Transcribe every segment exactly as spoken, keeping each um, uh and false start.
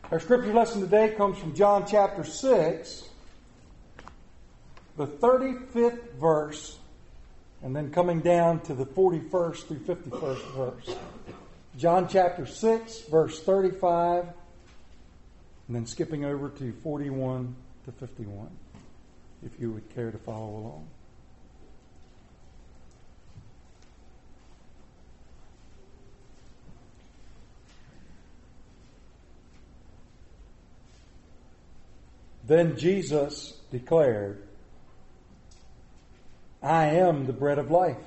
Our scripture lesson today comes from John chapter six, the thirty-fifth verse, and then coming down to the forty-first through fifty-first verse. John chapter six, verse thirty-five, and then skipping over to forty-one to fifty-one, if you would care to follow along. Then Jesus declared, I am the bread of life.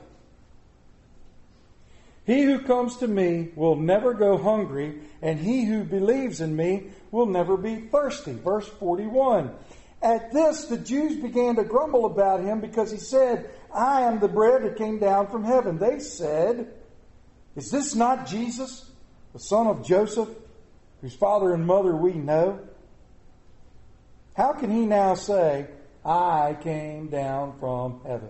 He who comes to me will never go hungry, and he who believes in me will never be thirsty. Verse forty-one. At this, the Jews began to grumble about him because he said, I am the bread that came down from heaven. They said, is this not Jesus, the son of Joseph, whose father and mother we know? How can he now say, I came down from heaven?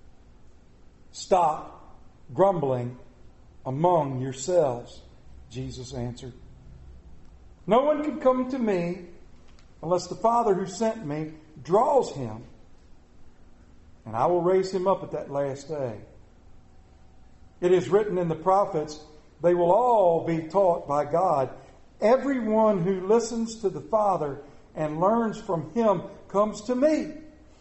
Stop grumbling among yourselves, Jesus answered. No one can come to me unless the Father who sent me draws him, and I will raise him up at that last day. It is written in the prophets, they will all be taught by God. Everyone who listens to the Father and learns from him comes to me.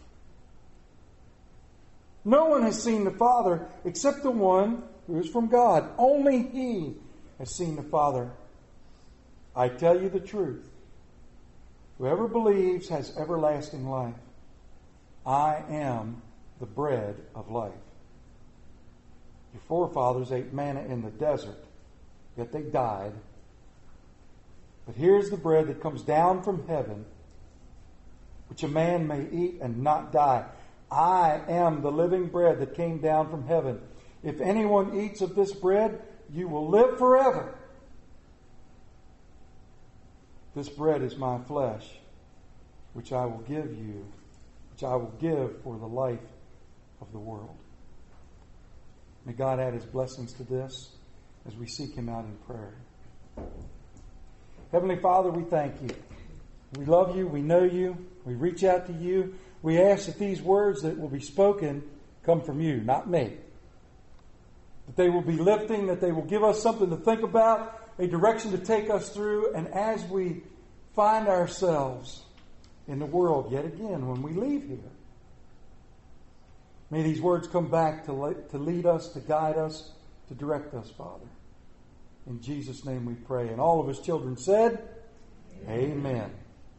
No one has seen the Father except the one who is from God. Only he has seen the Father. I tell you the truth. Whoever believes has everlasting life. I am the bread of life. Your forefathers ate manna in the desert, yet they died. But here's the bread that comes down from heaven, which a man may eat and not die. I am the living bread that came down from heaven. If anyone eats of this bread, you will live forever. This bread is my flesh, which I will give you, which I will give for the life of the world. May God add his blessings to this as we seek him out in prayer. Heavenly Father, we thank you. We love you. We know you. We reach out to you. We ask that these words that will be spoken come from you, not me. That they will be lifting, that they will give us something to think about, a direction to take us through. And as we find ourselves in the world yet again when we leave here, may these words come back to, le- to lead us, to guide us, to direct us, Father. In Jesus' name we pray. And all of his children said, Amen. Amen.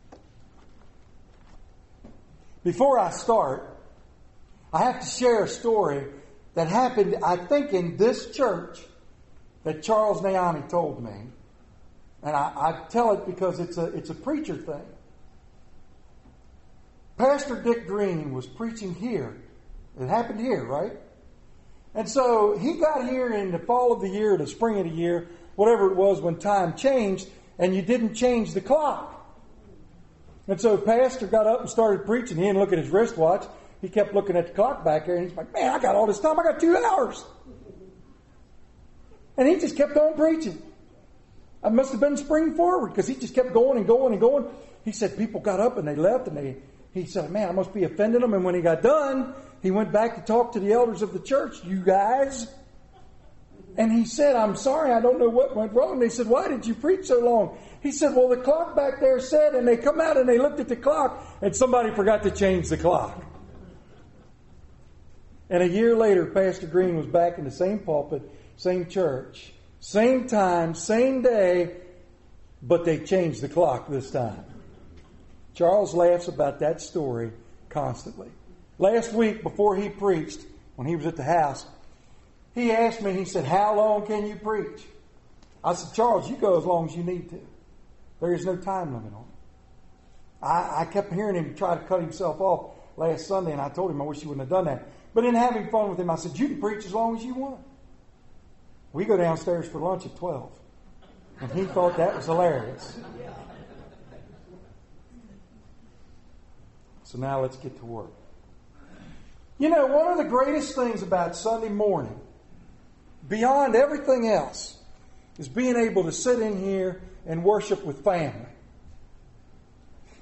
Before I start, I have to share a story that happened, I think, in this church that Charles Naomi told me. And I, I tell it because it's a, it's a preacher thing. Pastor Dick Green was preaching here. It happened here, right? And so he got here in the fall of the year, the spring of the year, whatever it was when time changed, and you didn't change the clock. And so Pastor got up and started preaching. He didn't look at his wristwatch. He kept looking at the clock back there, and he's like, man, I got all this time. I got two hours. And he just kept on preaching. I must have been spring forward because he just kept going and going and going. He said people got up and they left, and they. he said, man, I must be offending them. And when he got done, he went back to talk to the elders of the church, you guys. And he said, I'm sorry, I don't know what went wrong. They said, why did you preach so long? He said, well, the clock back there said, and they come out and they looked at the clock, and somebody forgot to change the clock. And a year later, Pastor Green was back in the same pulpit, same church, same time, same day, but they changed the clock this time. Charles laughs about that story constantly. Last week, before he preached, when he was at the house, he asked me, he said, how long can you preach? I said, Charles, you go as long as you need to. There is no time limit on it. I, I kept hearing him try to cut himself off last Sunday, and I told him I wish he wouldn't have done that. But in having fun with him, I said, you can preach as long as you want. We go downstairs for lunch at twelve. And he thought that was hilarious. So now let's get to work. You know, one of the greatest things about Sunday morning, beyond everything else, is being able to sit in here and worship with family.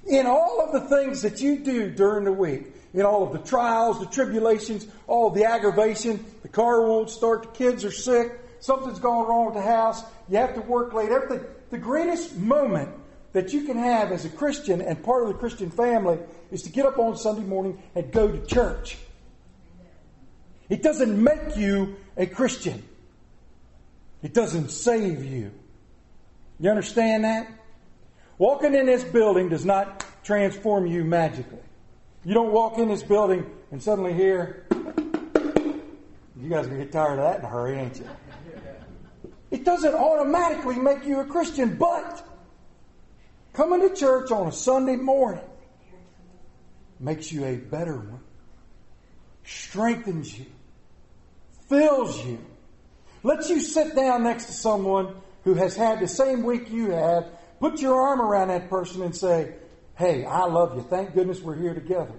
In all of the things that you do during the week, in all of the trials, the tribulations, all of the aggravation, the car won't start, the kids are sick, something's gone wrong with the house, you have to work late, everything. The greatest moment that you can have as a Christian and part of the Christian family is to get up on Sunday morning and go to church. It doesn't make you a Christian. It doesn't save you. You understand that? Walking in this building does not transform you magically. You don't walk in this building and suddenly hear, you guys are going to get tired of that in a hurry, ain't you? It doesn't automatically make you a Christian, but coming to church on a Sunday morning makes you a better one, strengthens you, fills you, lets you sit down next to someone who has had the same week you have, put your arm around that person and say, hey, I love you. Thank goodness we're here together.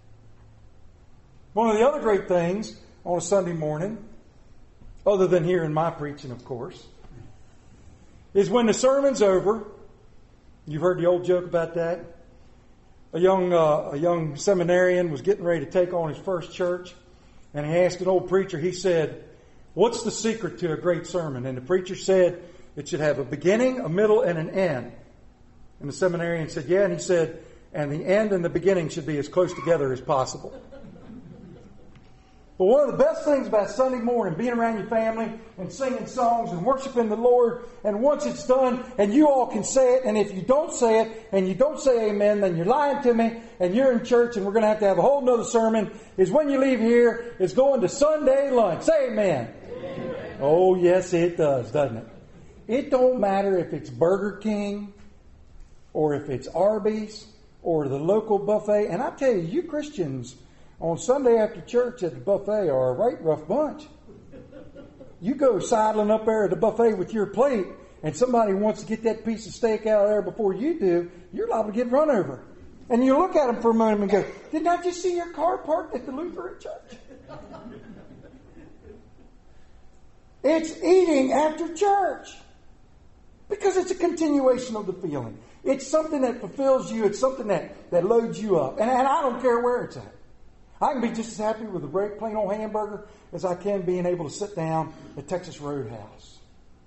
One of the other great things on a Sunday morning, other than hearing my preaching, of course, is when the sermon's over. You've heard the old joke about that. A young uh, a young seminarian was getting ready to take on his first church, and he asked an old preacher, he said, what's the secret to a great sermon? And the preacher said, it should have a beginning, a middle, and an end. And the seminarian said, yeah. And he said, and the end and the beginning should be as close together as possible. But one of the best things about Sunday morning, being around your family and singing songs and worshiping the Lord, and once it's done, and you all can say it, and if you don't say it, and you don't say amen, then you're lying to me, and you're in church, and we're going to have to have a whole nother sermon, is when you leave here, is going to Sunday lunch. Say amen. Amen. Oh, yes, it does, doesn't it? It don't matter if it's Burger King, or if it's Arby's, or the local buffet. And I tell you, you Christians on Sunday after church at the buffet are a right rough bunch. You go sidling up there at the buffet with your plate, and somebody wants to get that piece of steak out of there before you do, you're liable to get run over. And you look at them for a moment and go, didn't I just see your car parked at the Lutheran church? It's eating after church. Because it's a continuation of the feeling. It's something that fulfills you. It's something that, that loads you up. And, and I don't care where it's at. I can be just as happy with a plain old hamburger as I can being able to sit down at Texas Roadhouse.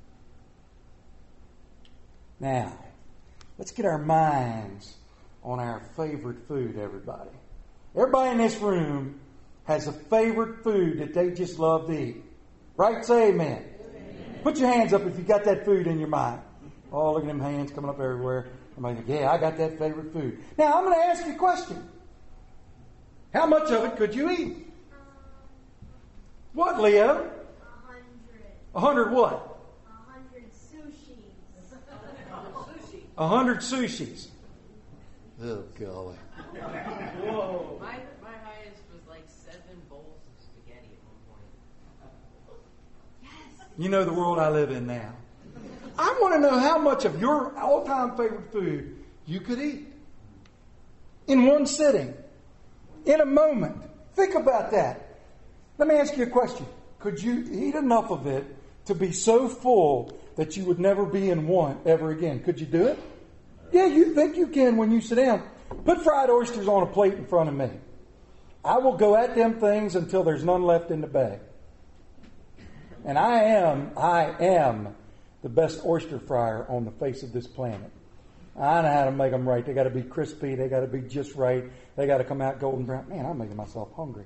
Now, let's get our minds on our favorite food, everybody. Everybody in this room has a favorite food that they just love to eat. Right? Say amen. Amen. Put your hands up if you got that food in your mind. Oh, look at them hands coming up everywhere. Somebody's like, yeah, I got that favorite food. Now, I'm going to ask you a question. How much of it could you eat? Um, what, Leo? A hundred. A hundred what? A hundred sushis. A hundred sushis. Oh, golly. Whoa. My, my highest was like seven bowls of spaghetti at one point. Yes. You know the world I live in now. I want to know how much of your all-time favorite food you could eat. In one sitting. In a moment. Think about that. Let me ask you a question. Could you eat enough of it to be so full that you would never be in want ever again? Could you do it? Yeah, you think you can when you sit down. Put fried oysters on a plate in front of me. I will go at them things until there's none left in the bag. And I am, I am the best oyster fryer on the face of this planet. I know how to make them right. They got to be crispy. They got to be just right. They got to come out golden brown. Man, I'm making myself hungry.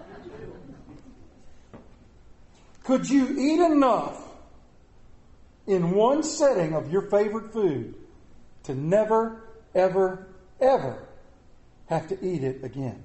Could you eat enough in one setting of your favorite food to never, ever, ever have to eat it again?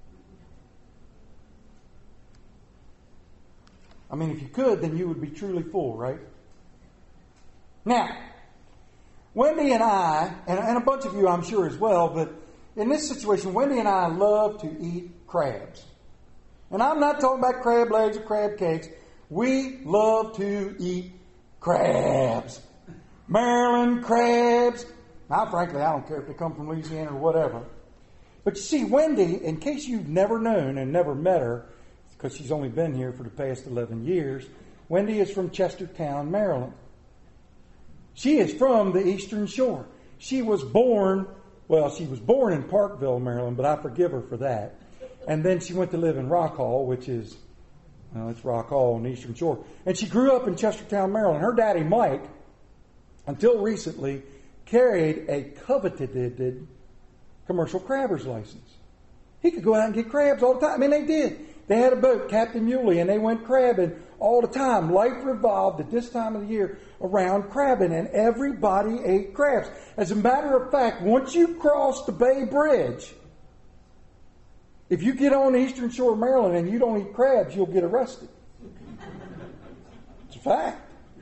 I mean, if you could, then you would be truly full, right? Now, Wendy and I, and, and a bunch of you I'm sure as well, but in this situation, Wendy and I love to eat crabs. And I'm not talking about crab legs or crab cakes. We love to eat crabs. Maryland crabs. Now, frankly, I don't care if they come from Louisiana or whatever. But you see, Wendy, in case you've never known and never met her, because she's only been here for the past eleven years, Wendy is from Chestertown, Maryland. She is from the Eastern Shore. She was born Well, she was born in Parkville, Maryland, but I forgive her for that. And then she went to live in Rock Hall, which is, well, it's Rock Hall on the Eastern Shore. And she grew up in Chestertown, Maryland. Her daddy, Mike, until recently, carried a coveted commercial crabber's license. He could go out and get crabs all the time. I mean, they did. They had a boat, Captain Muley, and they went crabbing all the time. Life revolved at this time of the year around crabbing, and everybody ate crabs. As a matter of fact, once you cross the Bay Bridge, if you get on the Eastern Shore of Maryland and you don't eat crabs, you'll get arrested. It's a fact.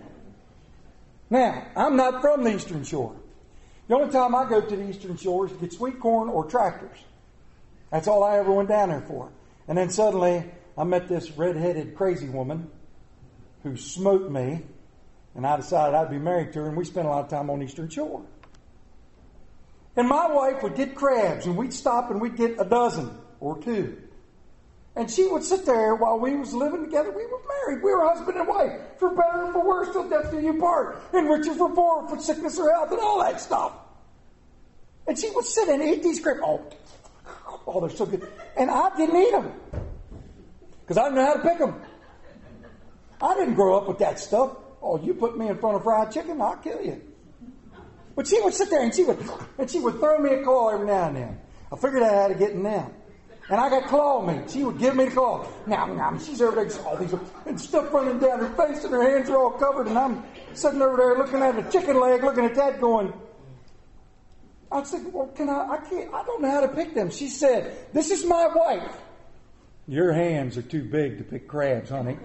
Now, I'm not from the Eastern Shore. The only time I go to the Eastern Shore is to get sweet corn or tractors. That's all I ever went down there for. And then suddenly, I met this red-headed crazy woman who smoked me, and I decided I'd be married to her, and we spent a lot of time on the Eastern Shore. And my wife would get crabs, and we'd stop and we'd get a dozen or two. And she would sit there while we was living together. We were married. We were husband and wife. For better and for worse, till death do you part. And richer for poor, for sickness or health, and all that stuff. And she would sit and eat these crabs. Oh, oh, they're so good. And I didn't eat them. Because I didn't know how to pick them. I didn't grow up with that stuff. Oh, you put me in front of fried chicken, I'll kill you. But she would sit there and she would and she would throw me a claw every now and then. I figured out how to get in them. And I got claw meat. She would give me the claw. Now, now, she's over there, all these and stuff running down her face, and her hands are all covered, and I'm sitting over there looking at a chicken leg, looking at that, going. I said, "Well, can I? I can't. I don't know how to pick them." She said, "This is my wife." Your hands are too big to pick crabs, honey.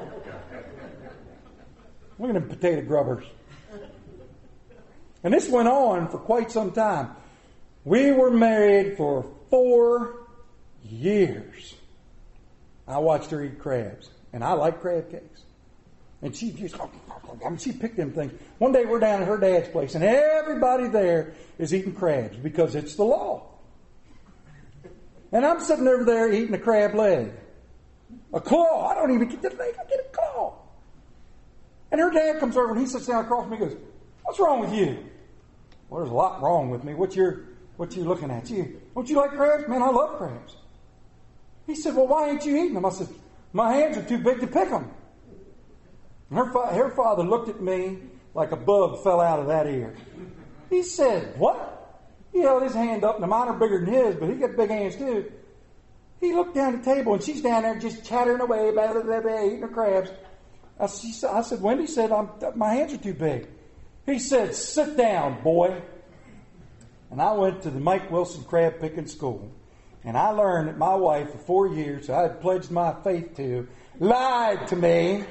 Look at them potato grubbers. And this went on for quite some time. We were married for four years. I watched her eat crabs. And I like crab cakes. And she just, I mean, she picked them things. One day we're down at her dad's place, and everybody there is eating crabs because it's the law. And I'm sitting over there eating a crab leg. A claw. I don't even get the leg. I get a claw. And her dad comes over and he sits down across from me and goes, "What's wrong with you?" Well, there's a lot wrong with me. What's your, what you looking at? You, don't you like crabs? Man, I love crabs. He said, "Well, why ain't you eating them?" I said, "My hands are too big to pick them." And her, fa- her father looked at me like a bug fell out of that ear. He said, "What?" He held his hand up, and mine are bigger than his, but he got big hands too. He looked down at the table, and she's down there just chattering away, blah, blah, blah, blah, eating her crabs. I, she, I said, "Wendy said, I'm, my hands are too big." He said, "Sit down, boy." And I went to the Mike Wilson crab picking school. And I learned that my wife, for four years, I had pledged my faith to, lied to me.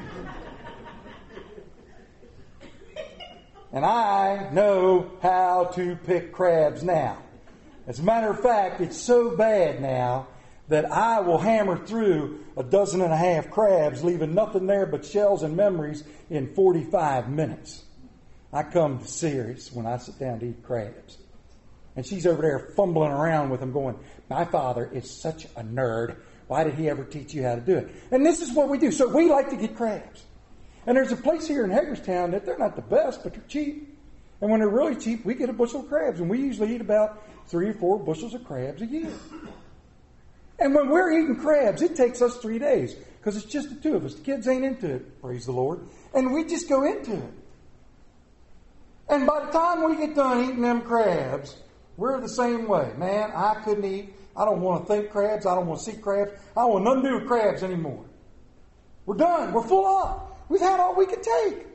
And I know how to pick crabs now. As a matter of fact, it's so bad now that I will hammer through a dozen and a half crabs, leaving nothing there but shells and memories in forty-five minutes. I come serious when I sit down to eat crabs. And she's over there fumbling around with them going, "My father is such a nerd. Why did he ever teach you how to do it?" And this is what we do. So we like to get crabs. And there's a place here in Hagerstown that they're not the best, but they're cheap. And when they're really cheap, we get a bushel of crabs. And we usually eat about three or four bushels of crabs a year. And when we're eating crabs, it takes us three days. Because it's just the two of us. The kids ain't into it, praise the Lord. And we just go into it. And by the time we get done eating them crabs, we're the same way. Man, I couldn't eat. I don't want to think crabs. I don't want to see crabs. I don't want nothing to do with crabs anymore. We're done. We're full up. We've had all we could take.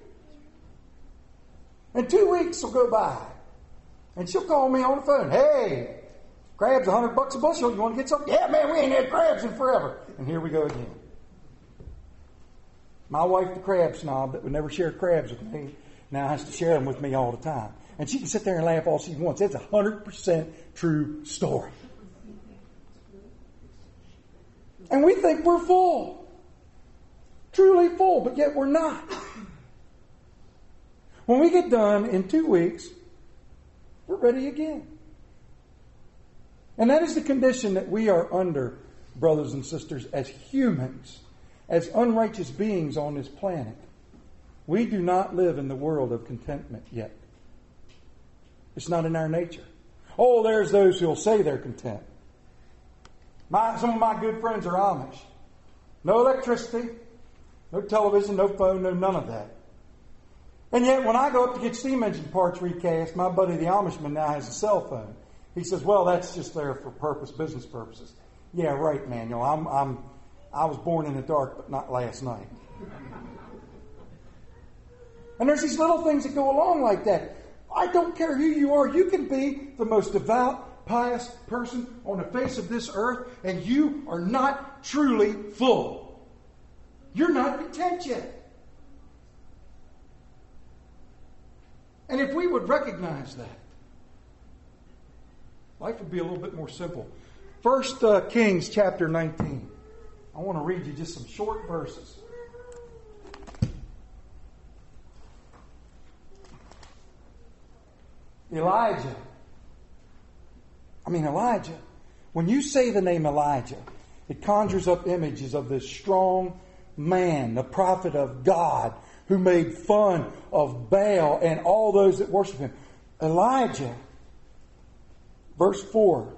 And two weeks will go by. And she'll call me on the phone. "Hey, crabs a hundred bucks a bushel. You want to get something?" "Yeah, man, we ain't had crabs in forever." And here we go again. My wife, the crab snob that would never share crabs with me, now has to share them with me all the time. And she can sit there and laugh all she wants. It's a hundred percent true story. And we think we're full. Truly full, but yet we're not. When we get done in two weeks, we're ready again. And that is the condition that we are under, brothers and sisters, as humans, as unrighteous beings on this planet. We do not live in the world of contentment yet. It's not in our nature. Oh, there's those who'll say they're content. My, some of my good friends are Amish. No electricity, no television, no phone, no none of that. And yet when I go up to get steam engine parts recast, my buddy the Amishman now has a cell phone. He says, well, that's just there for purpose, business purposes. Yeah, right, Manuel. I'm, I'm, I was born in the dark, but not last night. And there's these little things that go along like that. I don't care who you are. You can be the most devout, pious person on the face of this earth, and you are not truly full. You're not content yet. And if we would recognize that, life would be a little bit more simple. First uh, Kings chapter nineteen. I want to read you just some short verses. Elijah. I mean, Elijah. When you say the name Elijah, it conjures up images of this strong man, the prophet of God, who made fun of Baal and all those that worship him. Elijah, verse four.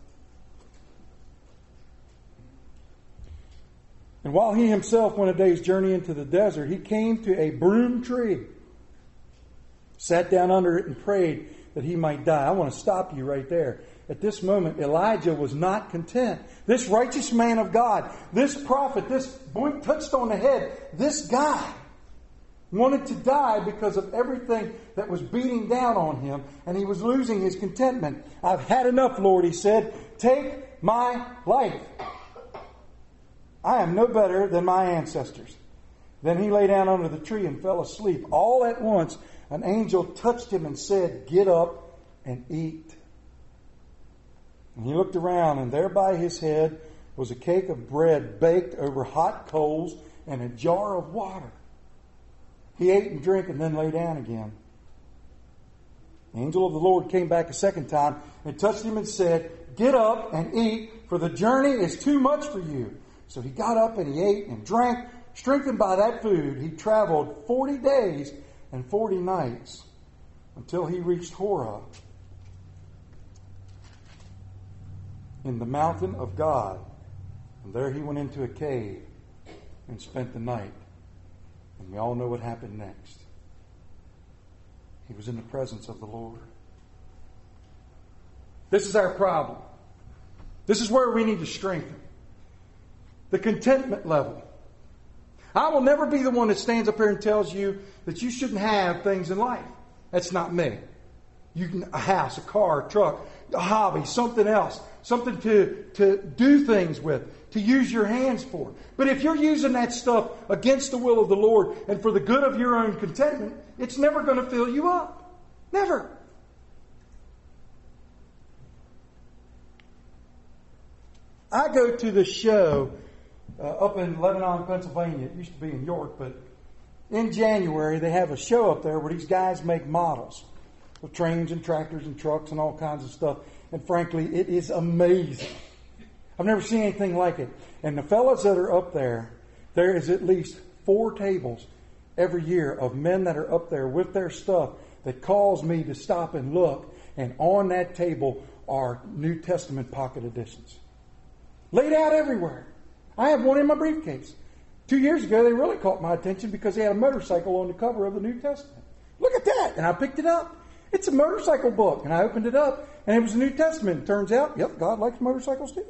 And while he himself went a day's journey into the desert, he came to a broom tree, sat down under it and prayed that he might die. I want to stop you right there. At this moment, Elijah was not content. This righteous man of God, this prophet, this boy touched on the head, this guy wanted to die because of everything that was beating down on him, and he was losing his contentment. I've had enough, Lord, he said. Take my life. I am no better than my ancestors. Then he lay down under the tree and fell asleep. All at once, an angel touched him and said, get up and eat. And he looked around, and there by his head was a cake of bread baked over hot coals and a jar of water. He ate and drank and then lay down again. The angel of the Lord came back a second time and touched him and said, get up and eat, for the journey is too much for you. So he got up and he ate and drank. Strengthened by that food, he traveled forty days and forty nights until he reached Horeb, in the mountain of God. And there he went into a cave and spent the night. And we all know what happened next. He was in the presence of the Lord. This is our problem. This is where we need to strengthen. The contentment level. I will never be the one that stands up here and tells you that you shouldn't have things in life. That's not me. You can, a house, a car, a truck, a hobby, something else, something to, to do things with, to use your hands for. But if you're using that stuff against the will of the Lord and for the good of your own contentment, it's never going to fill you up. Never. I go to the show uh, up in Lebanon, Pennsylvania. It used to be in York, but in January they have a show up there where these guys make models of trains and tractors and trucks and all kinds of stuff. And frankly, it is amazing. I've never seen anything like it. And the fellas that are up there, there is at least four tables every year of men that are up there with their stuff that cause me to stop and look. And on that table are New Testament pocket editions. Laid out everywhere. I have one in my briefcase. Two years ago, they really caught my attention because they had a motorcycle on the cover of the New Testament. Look at that. And I picked it up. It's a motorcycle book. And I opened it up, and it was the New Testament. It turns out, yep, God likes motorcycles too.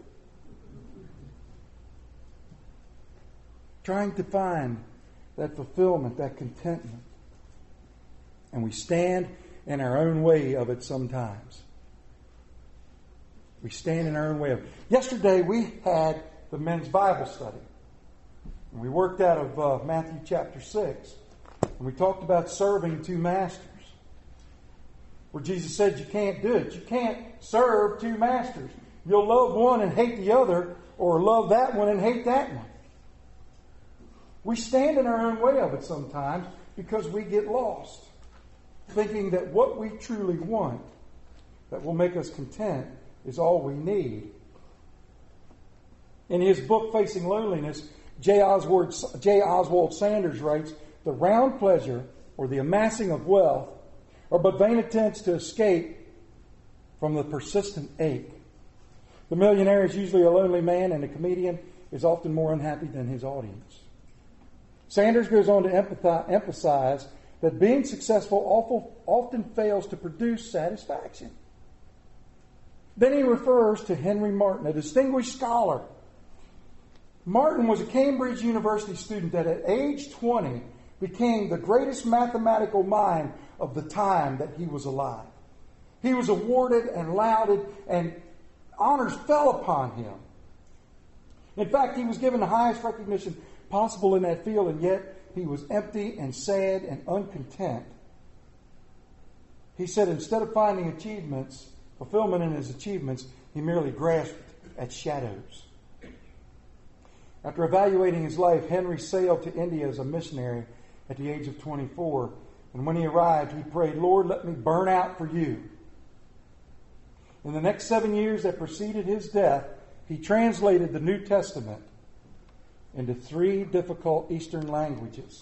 Trying to find that fulfillment, that contentment. And we stand in our own way of it sometimes. We stand in our own way of it. Yesterday, we had the men's Bible study. And we worked out of uh, Matthew chapter six. And we talked about serving two masters. Where Jesus said you can't do it. You can't serve two masters. You'll love one and hate the other, or love that one and hate that one. We stand in our own way of it sometimes because we get lost, thinking that what we truly want, that will make us content, is all we need. In his book, Facing Loneliness, J. Oswald, J. Oswald Sanders writes, the round pleasure or the amassing of wealth are but vain attempts to escape from the persistent ache. The millionaire is usually a lonely man, and the comedian is often more unhappy than his audience. Sanders goes on to empathize, emphasize that being successful often fails to produce satisfaction. Then he refers to Henry Martyn, a distinguished scholar. Martyn was a Cambridge University student that at age twenty became the greatest mathematical mind of the time that he was alive. He was awarded and lauded, and honors fell upon him. In fact, he was given the highest recognition possible in that field, and yet he was empty and sad and uncontent. He said instead of finding achievements, fulfillment in his achievements, he merely grasped at shadows. After evaluating his life, Henry sailed to India as a missionary at the age of twenty-four. And when he arrived, he prayed, "Lord, let me burn out for you." In the next seven years that preceded his death, he translated the New Testament into three difficult Eastern languages.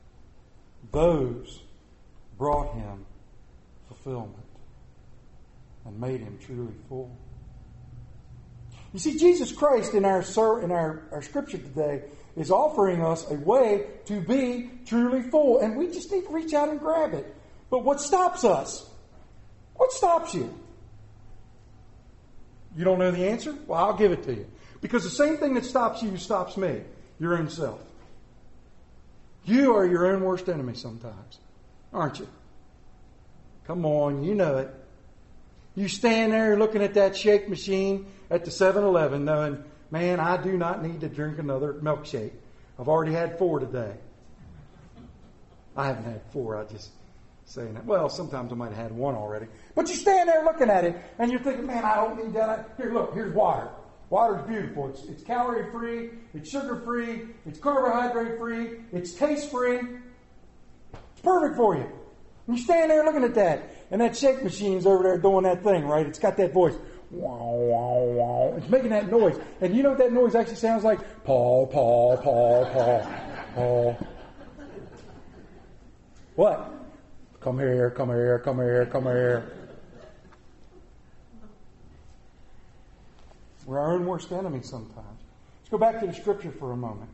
Those brought him fulfillment and made him truly full. You see, Jesus Christ in our in our, our scripture today is offering us a way to be truly full, and we just need to reach out and grab it. But what stops us? What stops you? You don't know the answer? Well, I'll give it to you. Because the same thing that stops you stops me. Your own self. You are your own worst enemy sometimes, aren't you? Come on, you know it. You stand there looking at that shake machine at the seven eleven knowing, man, I do not need to drink another milkshake. I've already had four today. I haven't had four, I just saying that. Well, sometimes I might have had one already. But you stand there looking at it and you're thinking, man, I don't need that. Here, look, here's water. Water's beautiful. It's, it's calorie-free, it's sugar-free, it's carbohydrate-free, it's taste-free. It's perfect for you. And you stand there looking at that, and that shake machine's over there doing that thing, right? It's got that voice. Wow, wow, wow. It's making that noise. And you know what that noise actually sounds like? Paul, Paul, Paul, Paul, Paul. What? Come here, come here, come here, come here. We're our own worst enemy sometimes. Let's go back to the scripture for a moment.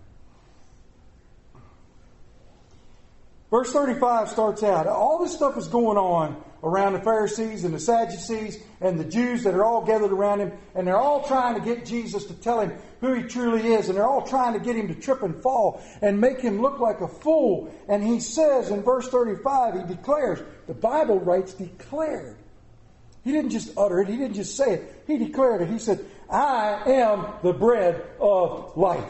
Verse thirty-five starts out, all this stuff is going on around the Pharisees and the Sadducees and the Jews that are all gathered around him, and they're all trying to get Jesus to tell him who he truly is, and they're all trying to get him to trip and fall and make him look like a fool. And he says in verse thirty-five, he declares, the Bible writes declared. He didn't just utter it, he didn't just say it, he declared it. He said, I am the bread of life.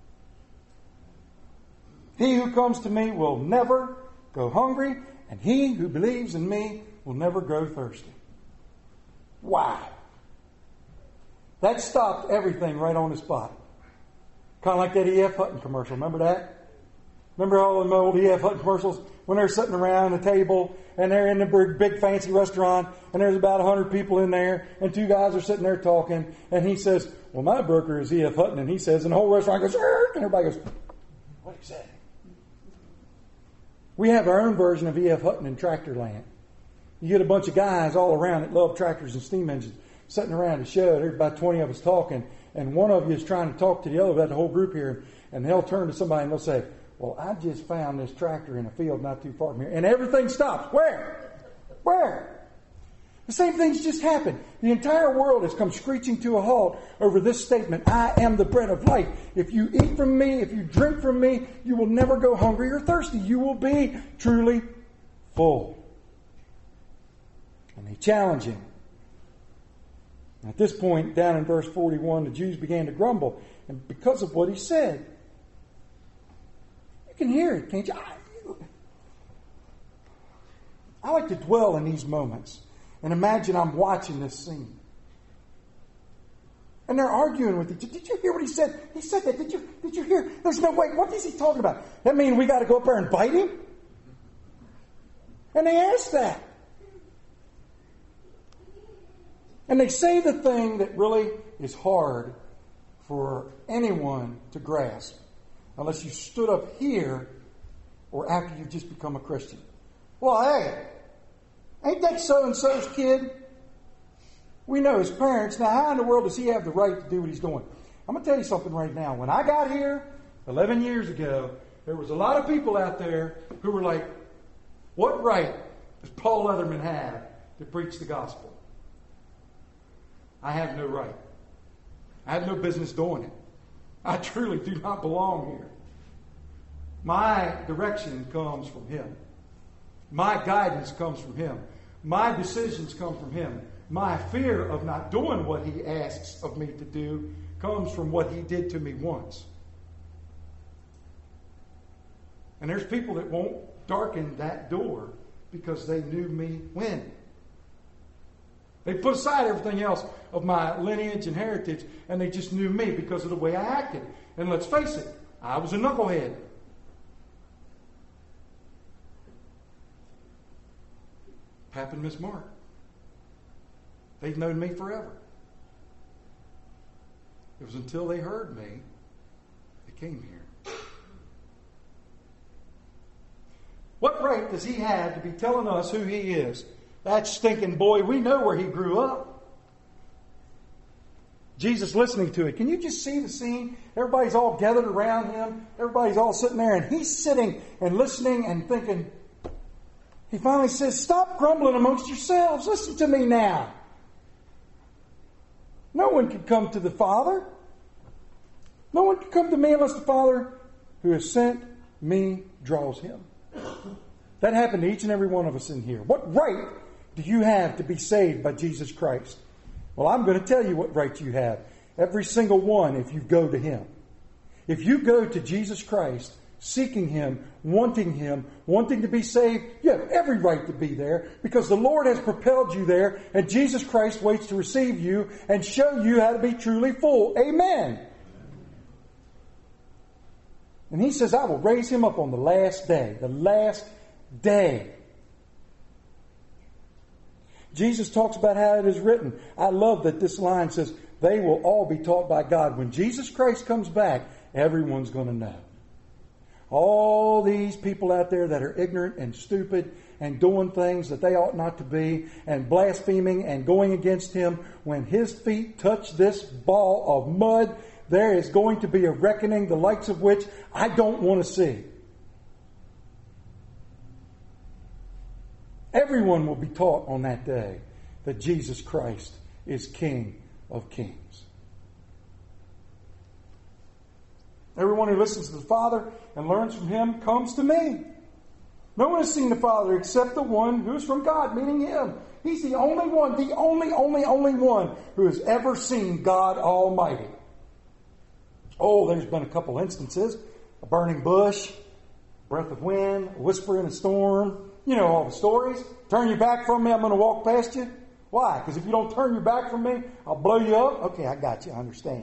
He who comes to me will never go hungry, and he who believes in me will never go thirsty. Wow. That stopped everything right on the spot. Kind of like that E F. Hutton commercial. Remember that? Remember all the old E F. Hutton commercials? When they're sitting around the table, and they're in the big, big fancy restaurant, and there's about a hundred people in there, and two guys are sitting there talking, and he says, well, my broker is E F. Hutton, and he says, and the whole restaurant goes, Arr! And everybody goes, what did he say? We have our own version of E F. Hutton in Tractorland. You get a bunch of guys all around that love tractors and steam engines sitting around the show. There's about twenty of us talking, and one of you is trying to talk to the other about the whole group here, and they'll turn to somebody and they'll say, well, I just found this tractor in a field not too far from here. And everything stops. Where? Where? The same thing's just happened. The entire world has come screeching to a halt over this statement, I am the bread of life. If you eat from me, if you drink from me, you will never go hungry or thirsty. You will be truly full. And they challenge him. At this point, down in verse forty-one, the Jews began to grumble. And because of what he said, you can hear it, can't you? I, I like to dwell in these moments and imagine I'm watching this scene. And they're arguing with each other. Did you hear what he said? He said that. Did you Did you hear? There's no way. What is he talking about? That mean we got to go up there and bite him? And they asked that. And they say the thing that really is hard for anyone to grasp unless you stood up here or after you've just become a Christian. Well, hey, ain't that so-and-so's kid? We know as parents, now how in the world does he have the right to do what he's doing? I'm going to tell you something right now. When I got here eleven years ago, there was a lot of people out there who were like, what right does Paul Leatherman have to preach the gospel? I have no right. I have no business doing it. I truly do not belong here. My direction comes from him. My guidance comes from him. My decisions come from him. My fear of not doing what he asks of me to do comes from what he did to me once. And there's people that won't darken that door because they knew me when. They put aside everything else of my lineage and heritage, and they just knew me because of the way I acted. And let's face it, I was a knucklehead. Pap and Miss Mark. They've known me forever. It was until they heard me they came here. What right does he have to be telling us who he is? That stinking boy, we know where he grew up. Jesus listening to it. Can you just see the scene? Everybody's all gathered around him. Everybody's all sitting there, and he's sitting and listening and thinking. He finally says, stop grumbling amongst yourselves. Listen to me now. No one can come to the Father. No one can come to me unless the Father who has sent me draws him. That happened to each and every one of us in here. What right do you have to be saved by Jesus Christ? Well, I'm going to tell you what right you have. Every single one if you go to him. If you go to Jesus Christ, seeking him, wanting him, wanting to be saved, you have every right to be there because the Lord has propelled you there and Jesus Christ waits to receive you and show you how to be truly full. Amen. And he says, I will raise him up on the last day. The last day. Jesus talks about how it is written. I love that this line says, they will all be taught by God. When Jesus Christ comes back, everyone's going to know. All these people out there that are ignorant and stupid and doing things that they ought not to be and blaspheming and going against him, when his feet touch this ball of mud, there is going to be a reckoning the likes of which I don't want to see. Everyone will be taught on that day that Jesus Christ is King of Kings. Everyone who listens to the Father and learns from him comes to me. No one has seen the Father except the one who is from God, meaning him. He's the only one, the only, only, only one who has ever seen God Almighty. Oh, there's been a couple instances. A burning bush, a breath of wind, a whisper in a storm. You know all the stories. Turn your back from me, I'm going to walk past you. Why? Because if you don't turn your back from me, I'll blow you up. Okay, I got you. I understand.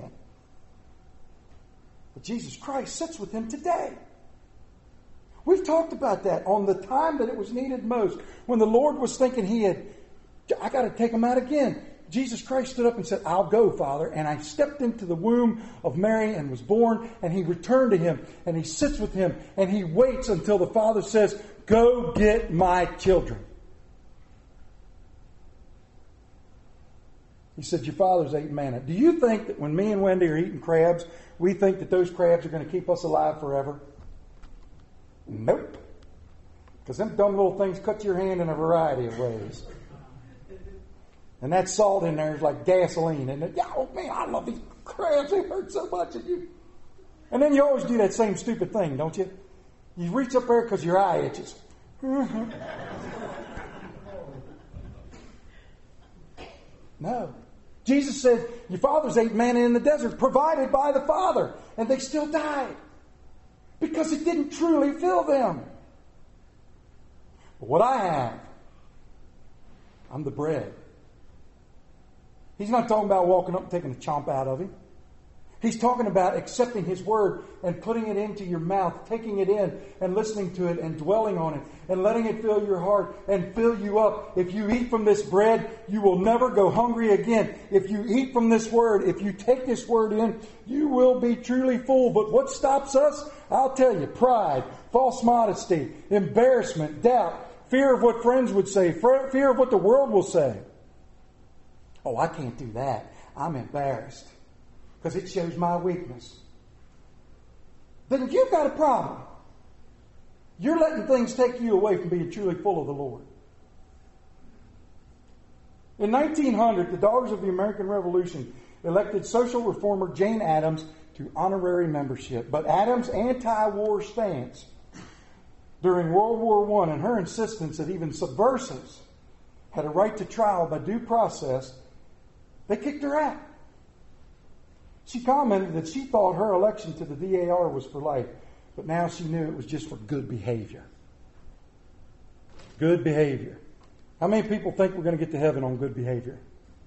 But Jesus Christ sits with him today. We've talked about that on the time that it was needed most. When the Lord was thinking he had, I got to take him out again. Jesus Christ stood up and said, I'll go, Father. And I stepped into the womb of Mary and was born. And he returned to him. And he sits with him. And he waits until the Father says, go get my children. He said, your father's ate manna. Do you think that when me and Wendy are eating crabs, we think that those crabs are going to keep us alive forever? Nope. Because them dumb little things cut your hand in a variety of ways. And that salt in there is like gasoline. And it, oh man, I love these crabs. They hurt so much of you. And then you always do that same stupid thing, don't you? You reach up there because your eye itches. No. Jesus said, your fathers ate manna in the desert, provided by the Father. And they still died. Because it didn't truly fill them. But what I have, I'm the bread. He's not talking about walking up and taking a chomp out of him. He's talking about accepting his word and putting it into your mouth, taking it in and listening to it and dwelling on it and letting it fill your heart and fill you up. If you eat from this bread, you will never go hungry again. If you eat from this word, if you take this word in, you will be truly full. But what stops us? I'll tell you, pride, false modesty, embarrassment, doubt, fear of what friends would say, fear of what the world will say. Oh, I can't do that. I'm embarrassed because it shows my weakness. Then you've got a problem. You're letting things take you away from being truly full of the Lord. In nineteen hundred, the Daughters of the American Revolution elected social reformer Jane Addams to honorary membership. But Addams' anti-war stance during World War One and her insistence that even subversives had a right to trial by due process, they kicked her out. She commented that she thought her election to the D A R was for life, but now she knew it was just for good behavior. Good behavior. How many people think we're going to get to heaven on good behavior?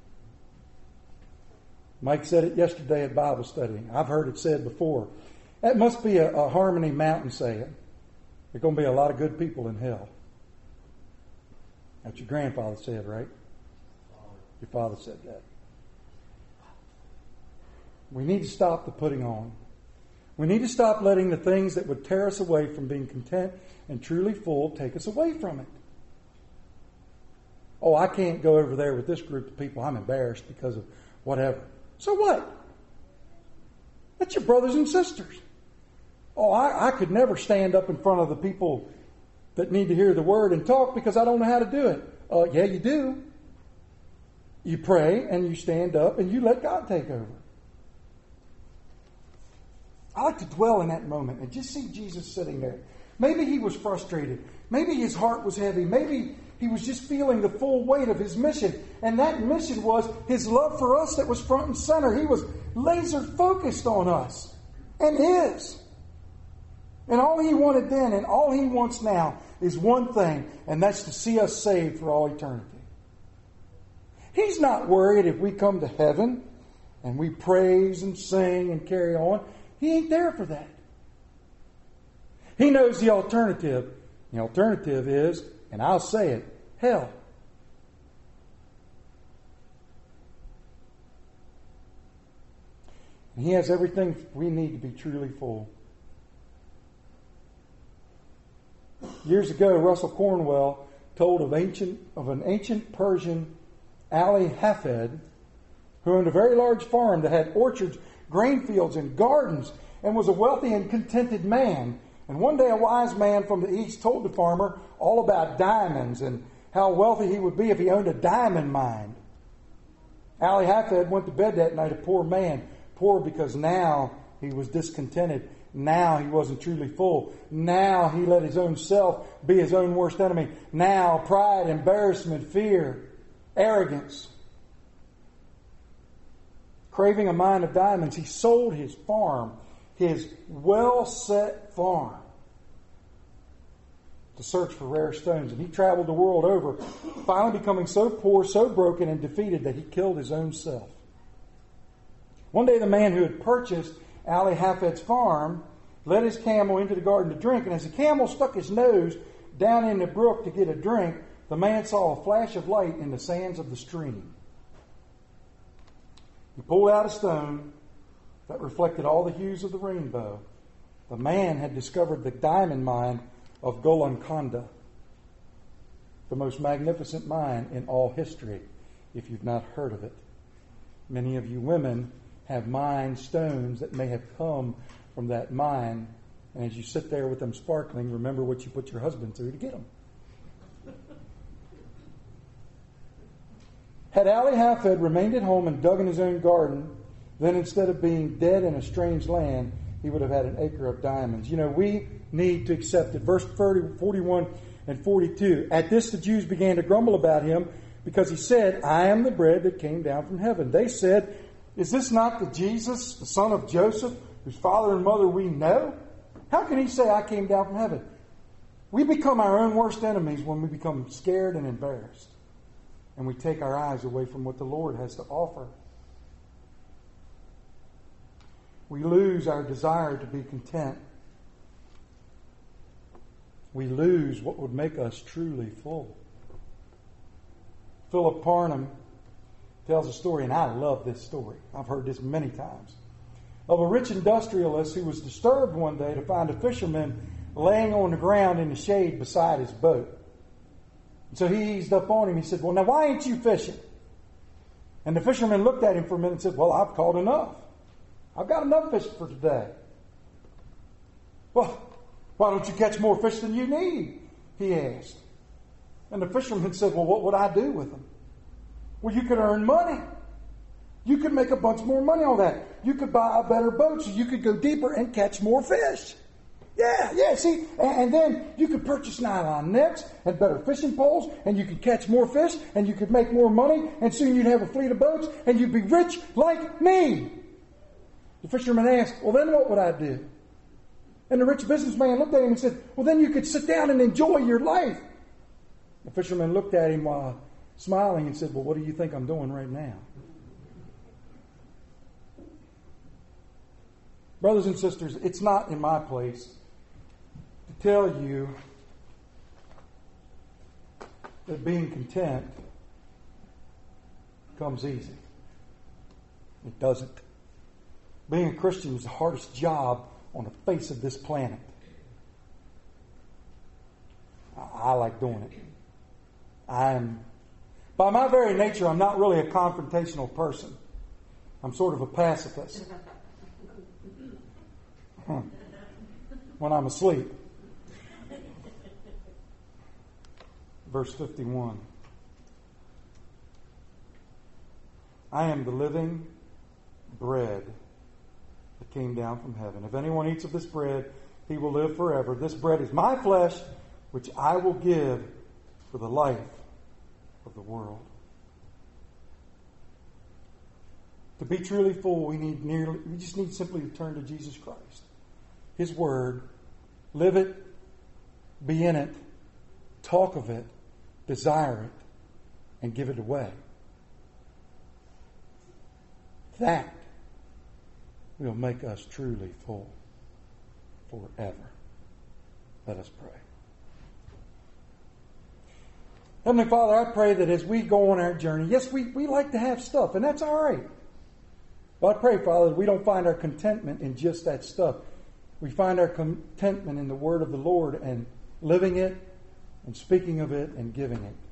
Mike said it yesterday at Bible study. I've heard it said before. That must be a, a Harmony Mountain saying. There's going to be a lot of good people in hell. That's your grandfather said, right? Your father said that. We need to stop the putting on. We need to stop letting the things that would tear us away from being content and truly full take us away from it. Oh, I can't go over there with this group of people. I'm embarrassed because of whatever. So what? That's your brothers and sisters. Oh, I, I could never stand up in front of the people that need to hear the word and talk because I don't know how to do it. Uh, yeah, you do. You pray and you stand up and you let God take over. I like to dwell in that moment and just see Jesus sitting there. Maybe he was frustrated. Maybe his heart was heavy. Maybe he was just feeling the full weight of his mission. And that mission was his love for us that was front and center. He was laser focused on us. And is. And all he wanted then and all he wants now is one thing. And that's to see us saved for all eternity. He's not worried if we come to heaven and we praise and sing and carry on. He ain't there for that. He knows the alternative. The alternative is, and I'll say it, hell. And he has everything we need to be truly full. Years ago, Russell Cornwell told of ancient of an ancient Persian, Ali Hafed, who owned a very large farm that had orchards, grain fields, and gardens, and was a wealthy and contented man. And one day a wise man from the east told the farmer all about diamonds and how wealthy he would be if he owned a diamond mine. Ali Hafed went to bed that night a poor man. Poor because now he was discontented. Now he wasn't truly full. Now he let his own self be his own worst enemy. Now pride, embarrassment, fear, arrogance. Craving a mine of diamonds, he sold his farm, his well-set farm, to search for rare stones. And he traveled the world over, finally becoming so poor, so broken and defeated that he killed his own self. One day the man who had purchased Ali Hafed's farm led his camel into the garden to drink, and as the camel stuck his nose down in the brook to get a drink, the man saw a flash of light in the sands of the stream. He pulled out a stone that reflected all the hues of the rainbow. The man had discovered the diamond mine of Golconda, the most magnificent mine in all history, if you've not heard of it. Many of you women have mined stones that may have come from that mine, and as you sit there with them sparkling, remember what you put your husband through to get them. Had Ali Hafed remained at home and dug in his own garden, then instead of being dead in a strange land, he would have had an acre of diamonds. You know, we need to accept it. Verse forty-one and forty-two. At this the Jews began to grumble about him because he said, I am the bread that came down from heaven. They said, is this not the Jesus, the son of Joseph, whose father and mother we know? How can he say I came down from heaven? We become our own worst enemies when we become scared and embarrassed. And we take our eyes away from what the Lord has to offer. We lose our desire to be content. We lose what would make us truly full. Philip Parham tells a story, and I love this story. I've heard this many times, of a rich industrialist who was disturbed one day to find a fisherman laying on the ground in the shade beside his boat. And so he eased up on him. He said, well, now why ain't you fishing? And the fisherman looked at him for a minute and said, well, I've caught enough. I've got enough fish for today. Well, why don't you catch more fish than you need? He asked. And the fisherman said, well, what would I do with them? Well, you could earn money. You could make a bunch more money on that. You could buy a better boat so you could go deeper and catch more fish. Yeah, yeah, see? And, and then you could purchase nylon nets and better fishing poles, and you could catch more fish, and you could make more money, and soon you'd have a fleet of boats, and you'd be rich like me. The fisherman asked, well, then what would I do? And the rich businessman looked at him and said, well, then you could sit down and enjoy your life. The fisherman looked at him while smiling and said, well, what do you think I'm doing right now? Brothers and sisters, it's not in my place to tell you that being content comes easy. It doesn't. Being a Christian is the hardest job on the face of this planet. I, I like doing it. I'm, by my very nature, I'm not really a confrontational person. I'm sort of a pacifist. Huh. When I'm asleep. Verse fifty-one. I am the living bread that came down from heaven. If anyone eats of this bread, he will live forever. This bread is my flesh, which I will give for the life of the world. To be truly full, we need nearly we just need simply to turn to Jesus Christ. His Word, live it, be in it, talk of it, desire it, and give it away. That will make us truly full forever. Let us pray. Heavenly Father, I pray that as we go on our journey, yes, we, we like to have stuff, and that's all right. But I pray, Father, that we don't find our contentment in just that stuff. We find our contentment in the Word of the Lord and living it and speaking of it and giving it.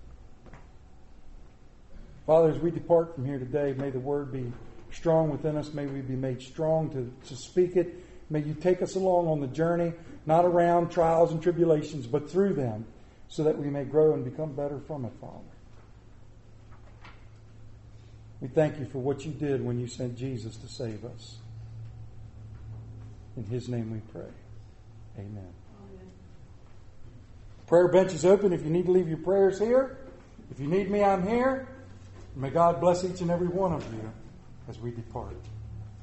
Father, as we depart from here today, may the Word be strong within us. May we be made strong to, to speak it. May you take us along on the journey, not around trials and tribulations, but through them, so that we may grow and become better from it, Father. We thank you for what you did when you sent Jesus to save us. In His name we pray. Amen. Amen. Prayer bench is open if you need to leave your prayers here. If you need me, I'm here. May God bless each and every one of you as we depart.